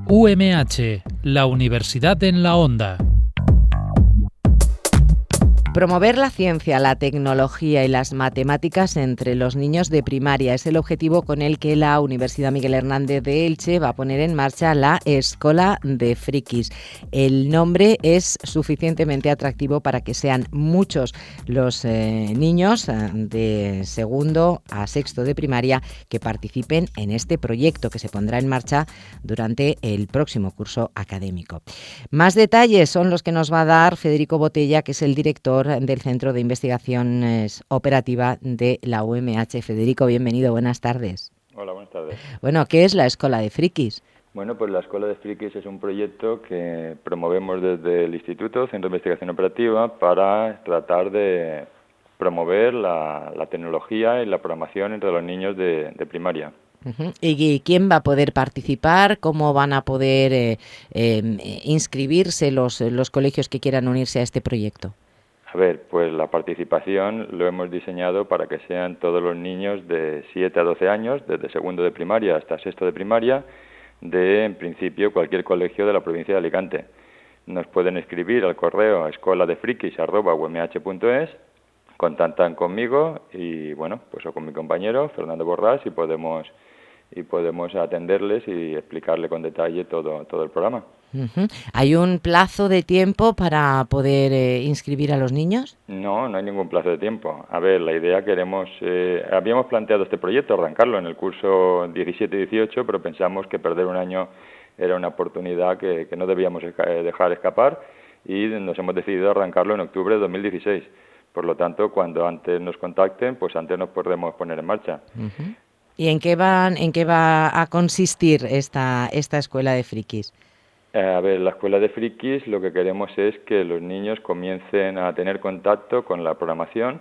UMH, la Universidad en la Onda. Promover la ciencia, la tecnología y las matemáticas entre los niños de primaria es el objetivo con el que la Universidad Miguel Hernández de Elche va a poner en marcha la Escola de Frikis. El nombre es suficientemente atractivo para que sean muchos los niños de segundo a sexto de primaria que participen en este proyecto que se pondrá en marcha durante el próximo curso académico. Más detalles son los que nos va a dar Federico Botella, que es el director del Centro de Investigaciones Operativa de la UMH. Federico, bienvenido, buenas tardes. Hola, buenas tardes. Bueno, ¿qué es la Escola de Frikis? Bueno, pues la Escuela de Frikis es un proyecto que promovemos desde el Instituto, Centro de Investigación Operativa, para tratar de promover la tecnología y la programación entre los niños de primaria. Uh-huh. ¿Y quién va a poder participar? ¿Cómo van a poder inscribirse los colegios que quieran unirse a este proyecto? A ver, pues la participación lo hemos diseñado para que sean todos los niños de 7 a 12 años, desde segundo de primaria hasta sexto de primaria, en principio, cualquier colegio de la provincia de Alicante. Nos pueden escribir al correo escoladefrikis@umh.es, contactan conmigo y, bueno, pues o con mi compañero, Fernando Borrás, y podemos atenderles y explicarle con detalle todo el programa. Uh-huh. ¿Hay un plazo de tiempo para poder inscribir a los niños? No hay ningún plazo de tiempo. A ver, la idea habíamos planteado este proyecto, arrancarlo en el curso 17-18, pero pensamos que perder un año era una oportunidad que no debíamos dejar escapar y nos hemos decidido arrancarlo en octubre de 2016. Por lo tanto, cuando antes nos contacten, pues antes nos podremos poner en marcha. Uh-huh. ¿Y en qué va a consistir esta Escuela de Frikis? A ver, la Escuela de Frikis lo que queremos es que los niños comiencen a tener contacto con la programación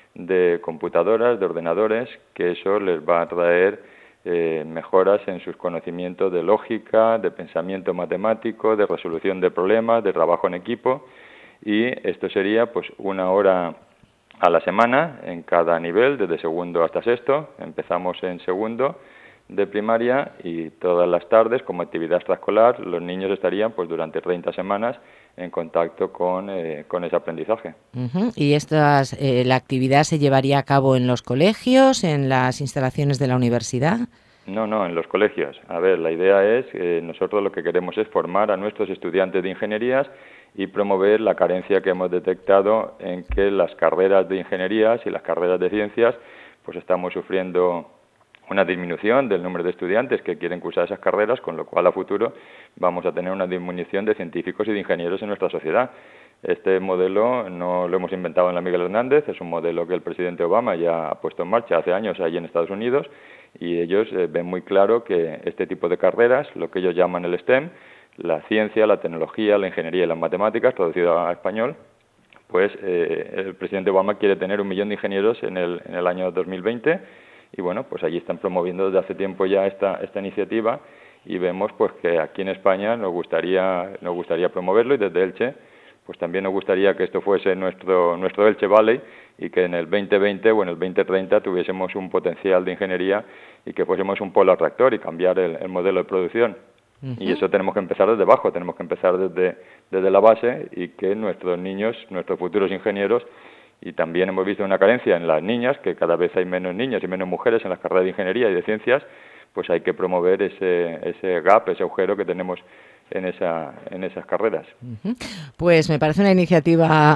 de computadoras, de ordenadores, que eso les va a traer mejoras en sus conocimientos de lógica, de pensamiento matemático, de resolución de problemas, de trabajo en equipo, y esto sería pues 1 hora a la semana en cada nivel, desde segundo hasta sexto. Empezamos en segundo de primaria y todas las tardes, como actividad extraescolar, los niños estarían pues durante 30 semanas en contacto con ese aprendizaje. Uh-huh. ¿Y la actividad se llevaría a cabo en los colegios, en las instalaciones de la universidad? No, en los colegios. A ver, la idea es, nosotros lo que queremos es formar a nuestros estudiantes de ingenierías y promover la carencia que hemos detectado en que las carreras de ingenierías y las carreras de ciencias pues estamos sufriendo una disminución del número de estudiantes que quieren cursar esas carreras, con lo cual a futuro vamos a tener una disminución de científicos y de ingenieros en nuestra sociedad. Este modelo no lo hemos inventado en la Miguel Hernández, es un modelo que el presidente Obama ya ha puesto en marcha hace años allí en Estados Unidos, y ellos ven muy claro que este tipo de carreras, lo que ellos llaman el STEM, la ciencia, la tecnología, la ingeniería y las matemáticas, traducido a español, pues el presidente Obama quiere tener 1 millón de ingenieros en el año 2020, y bueno, pues allí están promoviendo desde hace tiempo ya esta iniciativa, y vemos pues que aquí en España nos gustaría promoverlo, y desde Elche pues también nos gustaría que esto fuese nuestro Elche Valley, y que en el 2020 o en el 2030 tuviésemos un potencial de ingeniería y que fuésemos un polo atractor y cambiar el modelo de producción. Uh-huh. Y eso tenemos que empezar desde abajo, tenemos que empezar desde la base, y que nuestros niños, nuestros futuros ingenieros, y también hemos visto una carencia en las niñas, que cada vez hay menos niñas y menos mujeres en las carreras de ingeniería y de ciencias, pues hay que promover ese gap, ese agujero que tenemos en esas carreras. Uh-huh. Pues me parece una iniciativa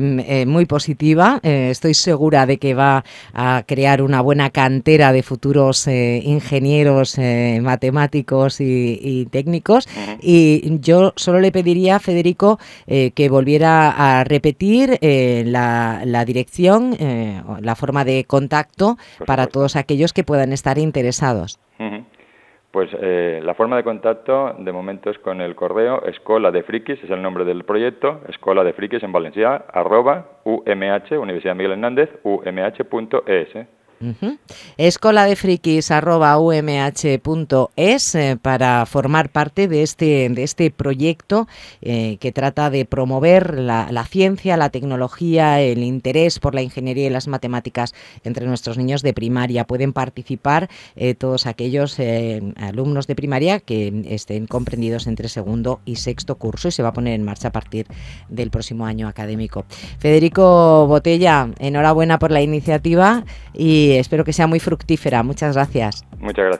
muy positiva. Estoy segura de que va a crear una buena cantera de futuros ingenieros, matemáticos y técnicos. Uh-huh. Y yo solo le pediría a Federico que volviera a repetir la dirección, la forma de contacto para todos aquellos que puedan estar interesados. Uh-huh. Pues la forma de contacto de momento es con el correo Escola de Frikis, es el nombre del proyecto, Escola de Frikis en valencià, @UMH, Universidad Miguel Hernández, umh.es. escoladefrikis@umh.es para formar parte de este proyecto que trata de promover la ciencia, la tecnología, el interés por la ingeniería y las matemáticas entre nuestros niños de primaria. Pueden participar todos aquellos alumnos de primaria que estén comprendidos entre segundo y sexto curso, y se va a poner en marcha a partir del próximo año académico. Federico Botella, enhorabuena por la iniciativa y espero que sea muy fructífera. Muchas gracias. Muchas gracias.